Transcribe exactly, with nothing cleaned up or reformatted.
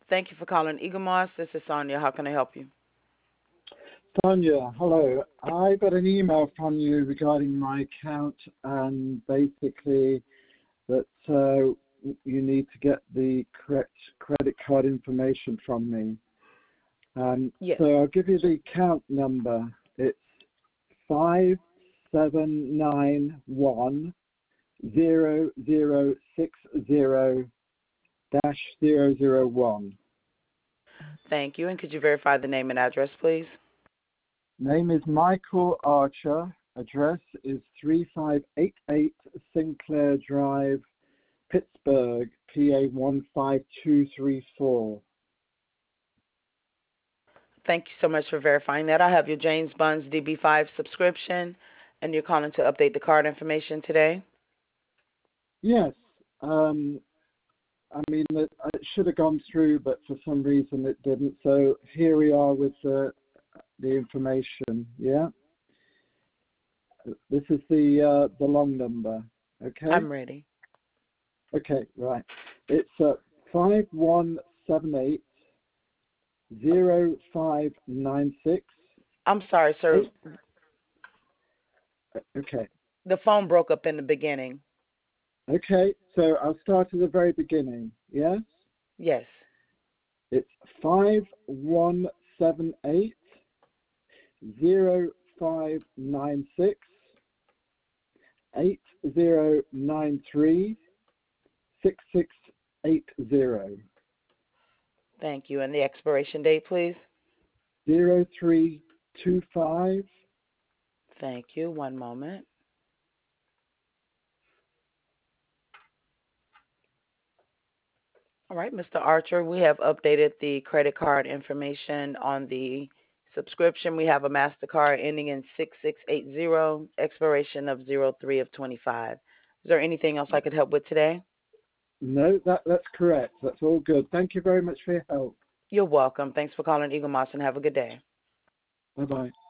Thank you for calling Eagle Moss. This is Sonia. How can I help you? Sonia, hello. I got an email from you regarding my account and basically that uh, you need to get the correct credit card information from me. Um, Yes. so I'll give you the account number. It's five seven nine one zero zero six zero dash zero zero one. Thank you. And could you verify the name and address, please? Name is Michael Archer. Address is three five eight eight Sinclair Drive, Pittsburgh, P A one five two three four. Thank you so much for verifying that. I have your James Buns D B five subscription, and you're calling to update the card information today? Yes. Um, I mean, it, it should have gone through, but for some reason it didn't. So here we are with the, the information, yeah? This is the uh, the long number, okay? I'm ready. Okay, right. It's uh, five one seven eight zero five nine six. I'm sorry, sir. Okay. The phone broke up in the beginning. Okay, so I'll start at the very beginning, yes? Yes. It's five one seven eight zero five nine six eight zero nine three six six eight zero. Thank you. And the expiration date, please? Zero three two five. Thank you. One moment. All right, Mister Archer, we have updated the credit card information on the subscription. We have a MasterCard ending in six six eight zero, expiration of zero three of twenty-five. Is there anything else I could help with today? No, that that's correct. That's all good. Thank you very much for your help. You're welcome. Thanks for calling Eagle Moss, and have a good day. Bye-bye.